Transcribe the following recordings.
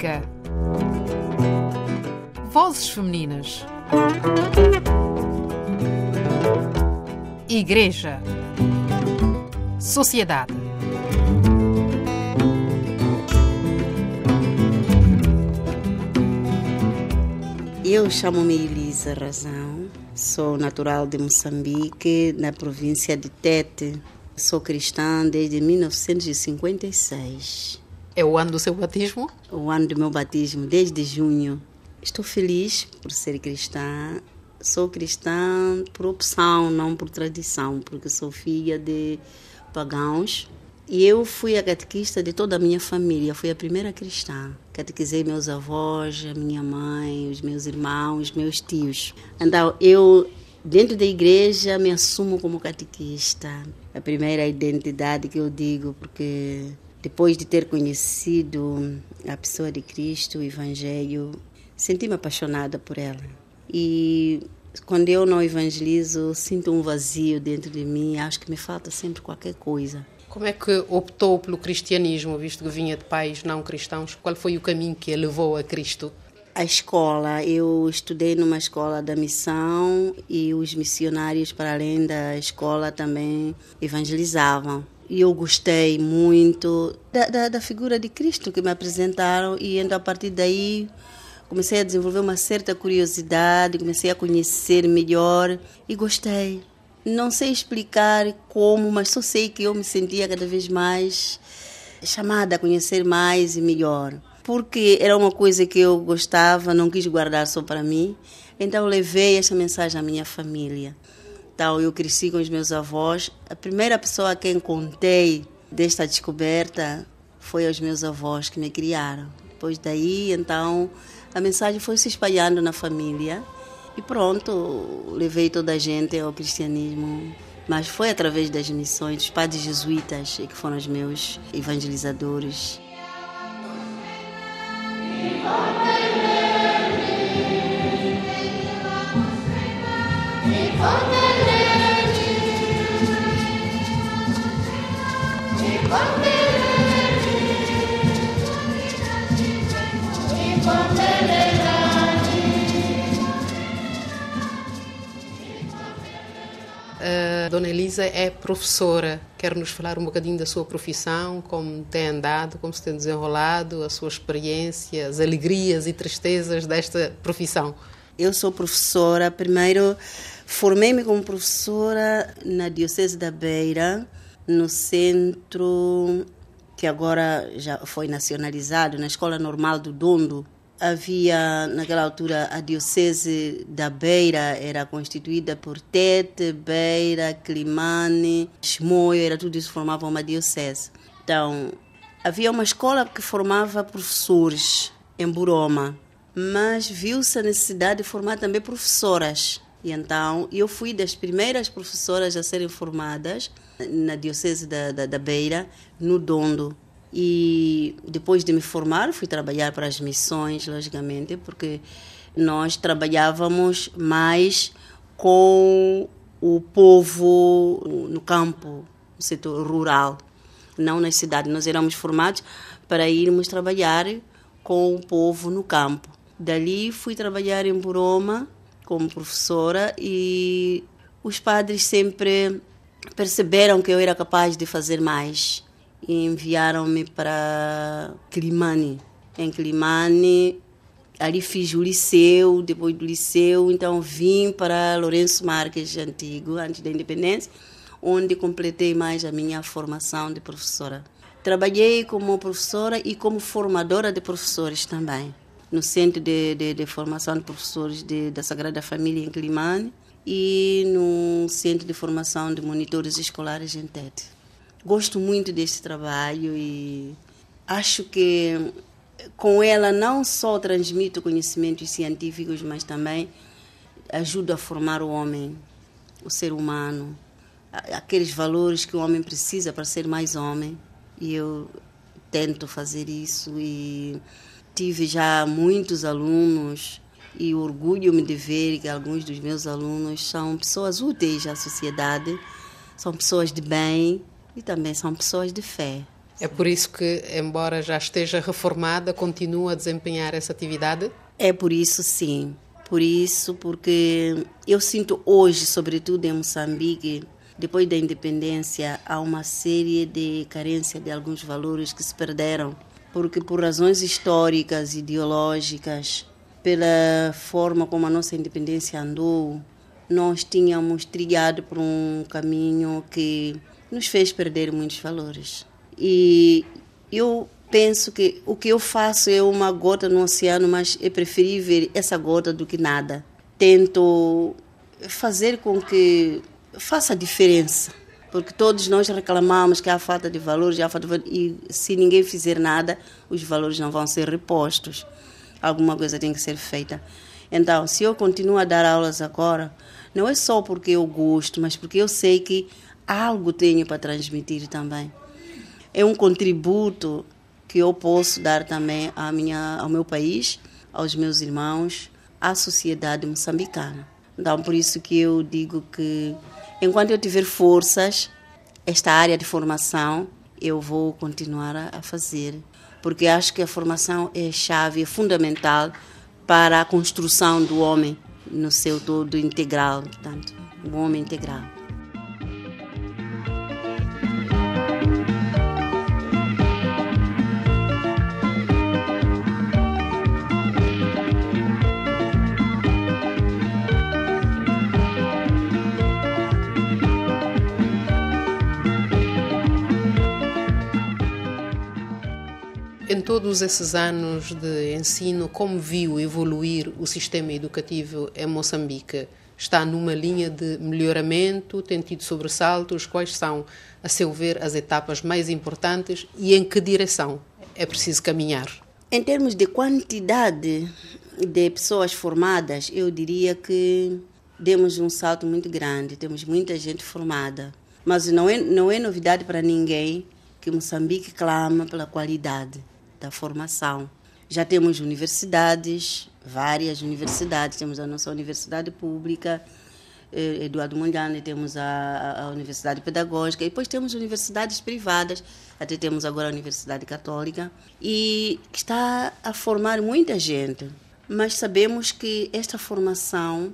Música. Vozes femininas. Igreja. Sociedade. Eu chamo-me Elisa Razão, sou natural de Moçambique, na província de Tete. Sou cristã desde 1956. É o ano do seu batismo? O ano do meu batismo, desde junho. Estou feliz por ser cristã. Sou cristã por opção, não por tradição, porque sou filha de pagãos. E eu fui a catequista de toda a minha família, fui a primeira cristã. Catequizei meus avós, a minha mãe, os meus irmãos, meus tios. Então, eu, dentro da igreja, me assumo como catequista. A primeira identidade que eu digo, porque depois de ter conhecido a pessoa de Cristo, o Evangelho, senti-me apaixonada por ela. E quando eu não evangelizo, sinto um vazio dentro de mim, acho que me falta sempre qualquer coisa. Como é que optou pelo cristianismo, visto que vinha de pais não cristãos? Qual foi o caminho que a levou a Cristo? A escola, eu estudei numa escola da missão e os missionários, para além da escola, também evangelizavam. E eu gostei muito da figura de Cristo que me apresentaram e então, a partir daí, comecei a desenvolver uma certa curiosidade, comecei a conhecer melhor e gostei. Não sei explicar como, mas só sei que eu me sentia cada vez mais chamada a conhecer mais e melhor. Porque era uma coisa que eu gostava, não quis guardar só para mim, então levei essa mensagem à minha família. Então eu cresci com os meus avós. A primeira pessoa a quem contei desta descoberta foi aos meus avós que me criaram. Depois daí, então, a mensagem foi se espalhando na família. E pronto, levei toda a gente ao cristianismo. Mas foi através das missões dos padres jesuítas que foram os meus evangelizadores. Dona Elisa é professora. Quer nos falar um bocadinho da sua profissão, como tem andado, como se tem desenrolado, a sua experiência, as alegrias e tristezas desta profissão? Eu sou professora. Primeiro, formei-me como professora na Diocese da Beira, no centro que agora já foi nacionalizado, na Escola Normal do Dondo. Havia, naquela altura, a Diocese da Beira era constituída por Tete, Beira, Climane, Chimoio, era tudo isso, formava uma diocese. Então, havia uma escola que formava professores em Buroma, mas viu-se a necessidade de formar também professoras. E então, eu fui das primeiras professoras a serem formadas na Diocese da Beira, no Dondo. E depois de me formar, fui trabalhar para as missões, logicamente, porque nós trabalhávamos mais com o povo no campo, no setor rural, não nas cidades. Nós éramos formados para irmos trabalhar com o povo no campo. Dali fui trabalhar em Buroma como professora e os padres sempre perceberam que eu era capaz de fazer mais. E enviaram-me para Climane. Em Climane, ali fiz o liceu, depois do liceu, então vim para Lourenço Marques, antigo, antes da independência, onde completei mais a minha formação de professora. Trabalhei como professora e como formadora de professores também, no Centro de Formação de Professores da Sagrada Família em Climane e no Centro de Formação de Monitores Escolares em Tete. Gosto muito deste trabalho e acho que com ela não só transmito conhecimentos científicos, mas também ajudo a formar o homem, o ser humano, aqueles valores que o homem precisa para ser mais homem. E eu tento fazer isso e tive já muitos alunos e orgulho-me de ver que alguns dos meus alunos são pessoas úteis à sociedade, são pessoas de bem e também são pessoas de fé. É por isso que, embora já esteja reformada, continua a desempenhar essa atividade? É por isso, sim. Por isso, porque eu sinto hoje, sobretudo em Moçambique, depois da independência, há uma série de carência de alguns valores que se perderam. Porque por razões históricas, ideológicas, pela forma como a nossa independência andou, nós tínhamos trilhado por um caminho que nos fez perder muitos valores. E eu penso que o que eu faço é uma gota no oceano, mas é preferível essa gota do que nada. Tento fazer com que faça diferença, porque todos nós reclamamos que há falta de valores, e se ninguém fizer nada, os valores não vão ser repostos. Alguma coisa tem que ser feita. Então, se eu continuo a dar aulas agora, não é só porque eu gosto, mas porque eu sei que algo tenho para transmitir também. É um contributo que eu posso dar também ao meu país, aos meus irmãos, à sociedade moçambicana. Então, por isso que eu digo que, enquanto eu tiver forças, esta área de formação, eu vou continuar a fazer. Porque acho que a formação é chave, é fundamental para a construção do homem no seu todo integral, portanto, o homem integral. Em todos esses anos de ensino, como viu evoluir o sistema educativo em Moçambique? Está numa linha de melhoramento? Tem tido sobressaltos? Quais são, a seu ver, as etapas mais importantes e em que direção é preciso caminhar? Em termos de quantidade de pessoas formadas, eu diria que demos um salto muito grande, temos muita gente formada. Mas não é novidade para ninguém que Moçambique clama pela qualidade da formação. Já temos universidades, várias universidades, temos a nossa universidade pública, Eduardo Mondlane, temos a Universidade Pedagógica, e depois temos universidades privadas, até temos agora a Universidade Católica, e está a formar muita gente. Mas sabemos que esta formação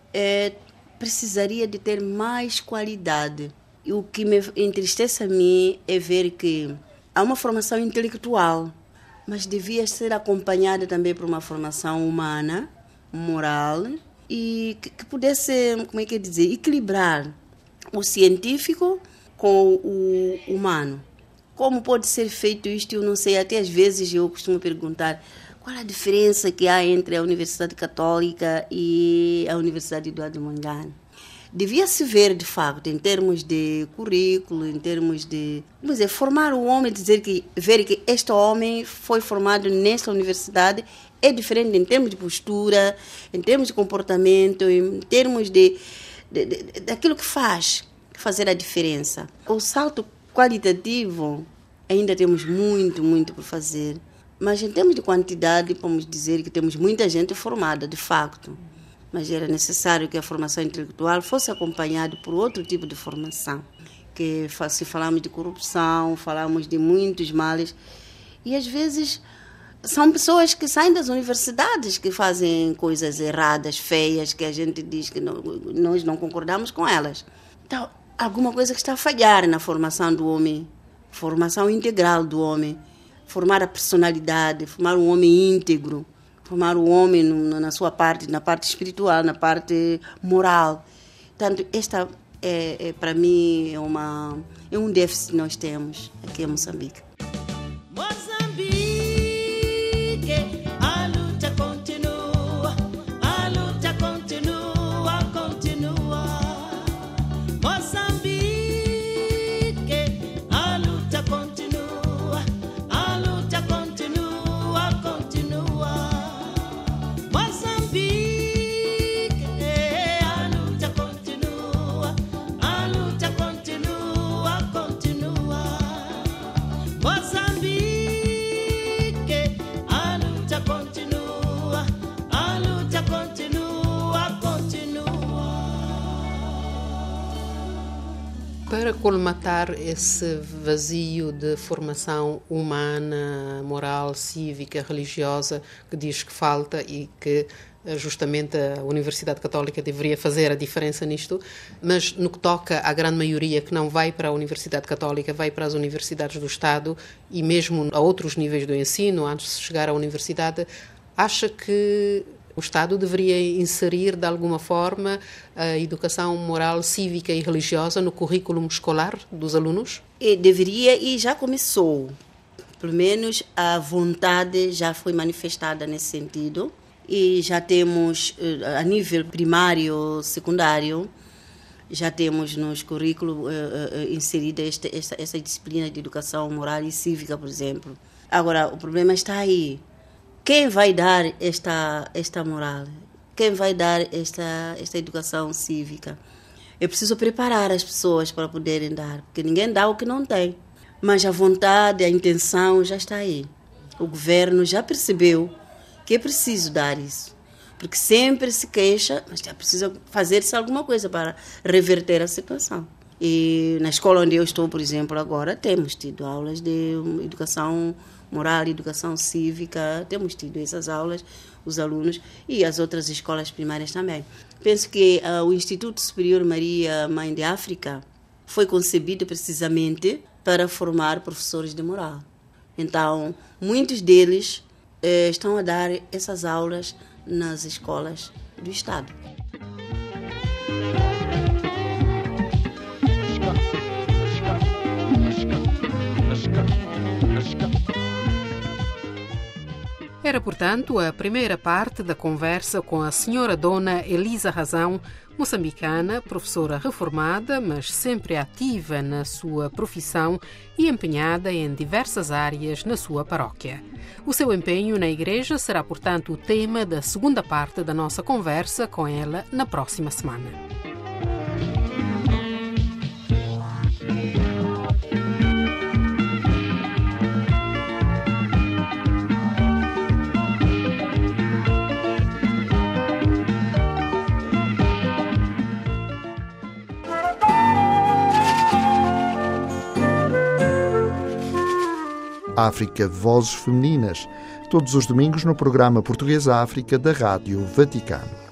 precisaria de ter mais qualidade. E o que me entristece a mim é ver que há uma formação intelectual, mas devia ser acompanhada também por uma formação humana, moral, e que pudesse, equilibrar o científico com o humano. Como pode ser feito isto? Eu não sei. Até às vezes eu costumo perguntar qual a diferença que há entre a Universidade Católica e a Universidade Eduardo Mondlane. Devia-se ver, de facto, em termos de currículo, em termos de formar o homem, ver que este homem foi formado nesta universidade é diferente em termos de postura, em termos de comportamento, em termos daquilo que fazer a diferença. O salto qualitativo, ainda temos muito, muito por fazer, mas em termos de quantidade, podemos dizer que temos muita gente formada, de facto. Mas era necessário que a formação intelectual fosse acompanhada por outro tipo de formação. Que se falamos de corrupção, falamos de muitos males. E às vezes são pessoas que saem das universidades que fazem coisas erradas, feias, que a gente diz que nós não concordamos com elas. Então, alguma coisa que está a falhar na formação do homem, formação integral do homem, formar a personalidade, formar um homem íntegro, formar o homem na sua parte, na parte espiritual, na parte moral. Portanto, esta para mim é um déficit que nós temos aqui em Moçambique. Para colmatar esse vazio de formação humana, moral, cívica, religiosa, que diz que falta e que justamente a Universidade Católica deveria fazer a diferença nisto, mas no que toca à grande maioria que não vai para a Universidade Católica, vai para as universidades do Estado e mesmo a outros níveis do ensino, antes de chegar à universidade, acha que o Estado deveria inserir, de alguma forma, a educação moral, cívica e religiosa no currículo escolar dos alunos? E deveria, e já começou. Pelo menos a vontade já foi manifestada nesse sentido. E já temos, a nível primário, secundário, já temos nos currículos inserida essa disciplina de educação moral e cívica, por exemplo. Agora, o problema está aí. Quem vai dar esta moral? Quem vai dar esta educação cívica? É preciso preparar as pessoas para poderem dar, porque ninguém dá o que não tem. Mas a vontade, a intenção já está aí. O governo já percebeu que é preciso dar isso. Porque sempre se queixa, mas já precisa fazer-se alguma coisa para reverter a situação. E na escola onde eu estou, por exemplo, agora, temos tido aulas de educação moral, educação cívica, temos tido essas aulas, os alunos, e as outras escolas primárias também. Penso que o Instituto Superior Maria Mãe de África foi concebido precisamente para formar professores de moral. Então, muitos deles estão a dar essas aulas nas escolas do Estado. Era, portanto, a primeira parte da conversa com a senhora Dona Elisa Razão, moçambicana, professora reformada, mas sempre ativa na sua profissão e empenhada em diversas áreas na sua paróquia. O seu empenho na igreja será, portanto, o tema da segunda parte da nossa conversa com ela na próxima semana. África Vozes Femininas, todos os domingos no programa Português África da Rádio Vaticano.